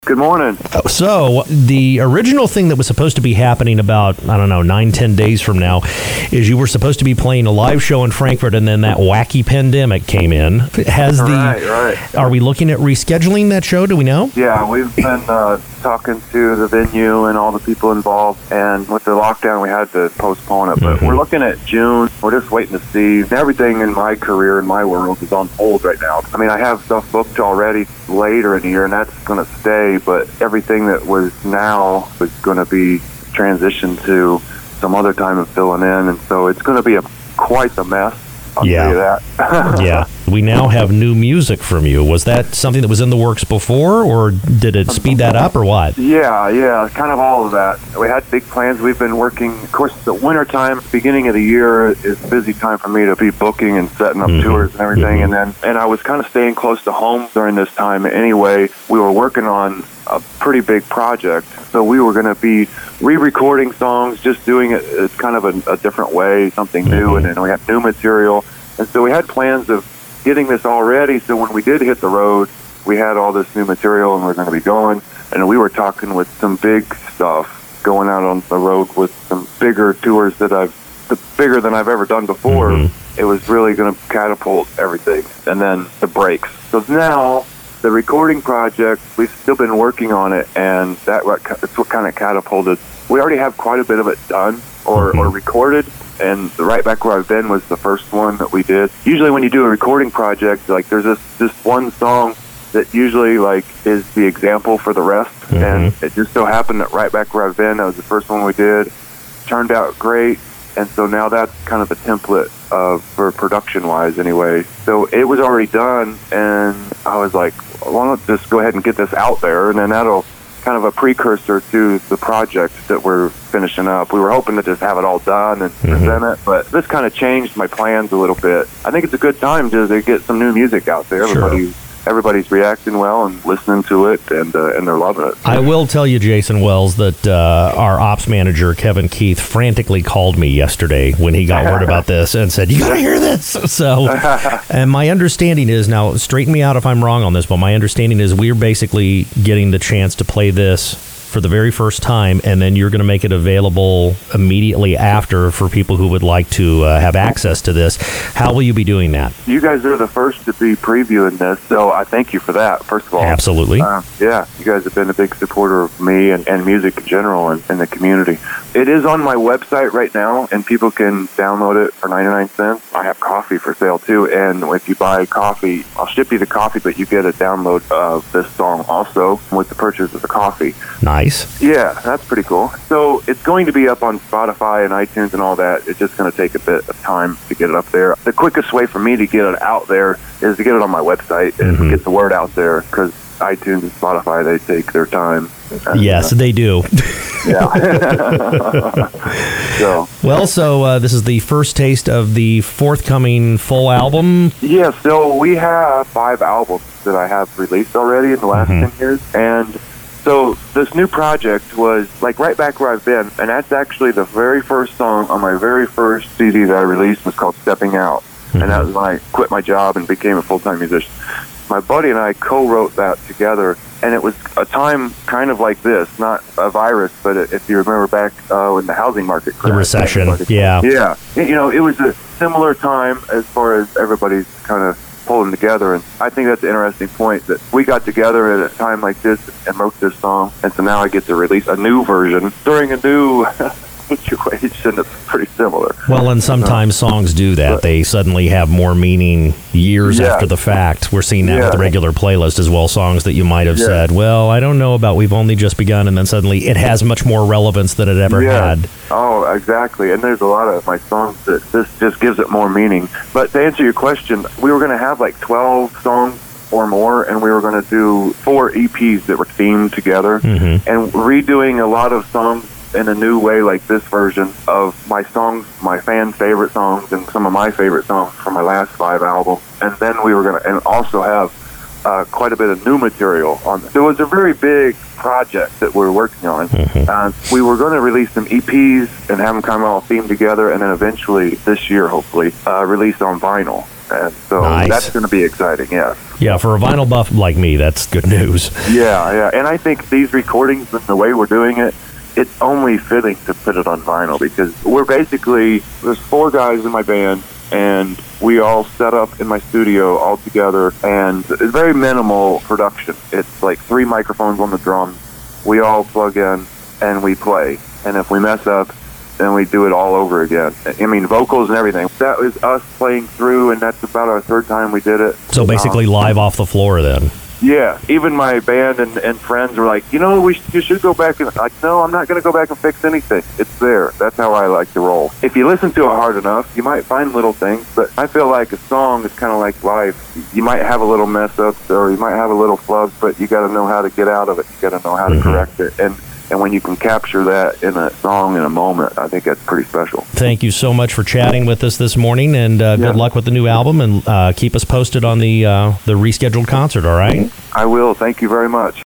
Good morning. So, the original thing that was supposed to be happening about, 9-10 days from now, is you were supposed to be playing a live show in Frankfurt, and then that wacky pandemic came in. Right. Are we looking at rescheduling that show? Do we know? Yeah, we've been talking to the venue and all the people involved, and with the lockdown, we had to postpone it. But we're looking at June. We're just waiting to see. Everything in my career, in my world, is on hold right now. I mean, I have stuff booked already later in the year, and that's going to stay, but everything that was now is going to be transitioned to some other time of filling in, and so it's going to be quite a mess. I'll tell you that. Yeah. We now have new music from you. Was that something that was in the works before, or did it speed that up, or what? Yeah, kind of all of that. We had big plans. We've been working. Of course, the wintertime, beginning of the year, is a busy time for me to be booking and setting up tours and everything. And I was kind of staying close to home during this time anyway. We were working on a pretty big project, so we were going to be re-recording songs, just doing it as kind of a different way, something new, and then we had new material. And so we had plans of getting this all ready, so when we did hit the road, we had all this new material and we're going to be going. And we were talking with some big stuff, going out on the road with some bigger tours bigger than I've ever done before. It was really going to catapult everything. And then the breaks. So now, the recording project, we've still been working on it, and that's what kind of catapulted. We already have quite a bit of it done or recorded, and Right Back Where I've Been was the first one that we did. Usually when you do a recording project, like there's this one song that usually like is the example for the rest, and it just so happened that Right Back Where I've Been, that was the first one we did, turned out great, and so now that's kind of the template for production-wise anyway. So it was already done, and I was like, why not just go ahead and get this out there, and then that'll kind of a precursor to the project that we're finishing up. We were hoping to just have it all done and present it, but this kind of changed my plans a little bit. I think it's a good time to get some new music out there. Everybody's reacting well and listening to it, and they're loving it. I will tell you, Jason Wells, that our ops manager, Kevin Keith, frantically called me yesterday when he got word about this and said, you got to hear this. So, and my understanding is, now straighten me out if I'm wrong on this, but my understanding is we're basically getting the chance to play this for the very first time, and then you're going to make it available immediately after for people who would like to have access to this. How will you be doing that? You guys are the first to be previewing this, so I thank you for that, first of all. Absolutely. Yeah, you guys have been a big supporter of me and music in general and the community. It is on my website right now, and people can download it for 99 cents. I have coffee for sale, too, and if you buy coffee, I'll ship you the coffee, but you get a download of this song also with the purchase of the coffee. Nice. Yeah, that's pretty cool. So it's going to be up on Spotify and iTunes and all that. It's just going to take a bit of time to get it up there. The quickest way for me to get it out there is to get it on my website and get the word out there, because iTunes and Spotify, they take their time. Yes, they do. Yeah. So this is the first taste of the forthcoming full album? Yeah, so we have 5 albums that I have released already in the last 10 years, and so this new project was like Right Back Where I've Been, and that's actually the very first song on my very first CD that I released was called Stepping Out, and that was when I quit my job and became a full-time musician. My buddy and I co-wrote that together, and it was a time kind of like this, not a virus, but if you remember back when the housing market crashed. The recession, yeah. Yeah, it was a similar time as far as everybody's kind of pulling together, and I think that's an interesting point, that we got together at a time like this and wrote this song, and so now I get to release a new version during a new situation that's pretty similar. Well, and sometimes songs do that. They suddenly have more meaning years after the fact. We're seeing that with the regular playlist as well, songs that you might have said, well, I don't know about We've Only Just Begun, and then suddenly it has much more relevance than it ever had. Oh, exactly. And there's a lot of my songs that this just gives it more meaning. But to answer your question, we were going to have like 12 songs or more, and we were going to do 4 EPs that were themed together, and redoing a lot of songs in a new way, like this version of my songs, my fans' favorite songs, and some of my favorite songs from my last 5 albums. And then we were going to, and also have quite a bit of new material on this. It was a very big project that we were working on. We were going to release some EPs and have them kind of all themed together, and then eventually this year, hopefully, release on vinyl. And so Nice. that's going to be exciting, yeah. Yeah, for a vinyl buff like me, that's good news. Yeah. And I think these recordings and the way we're doing it, it's only fitting to put it on vinyl because we're basically, there's 4 guys in my band, and we all set up in my studio all together, and it's very minimal production. It's like 3 microphones on the drums. We all plug in and we play. And if we mess up, then we do it all over again. I mean, vocals and everything. That was us playing through, and that's about our 3rd time we did it. So basically live off the floor then. Yeah, even my band and friends were like, you should go back and, like, no, I'm not going to go back and fix anything. It's there. That's how I like to roll. If you listen to it hard enough, you might find little things, but I feel like a song is kind of like life. You might have a little mess up, or you might have a little flub, but you got to know how to get out of it. You got to know how to correct it. And when you can capture that in a song in a moment, I think that's pretty special. Thank you so much for chatting with us this morning, and good luck with the new album, and keep us posted on the rescheduled concert, all right? I will. Thank you very much.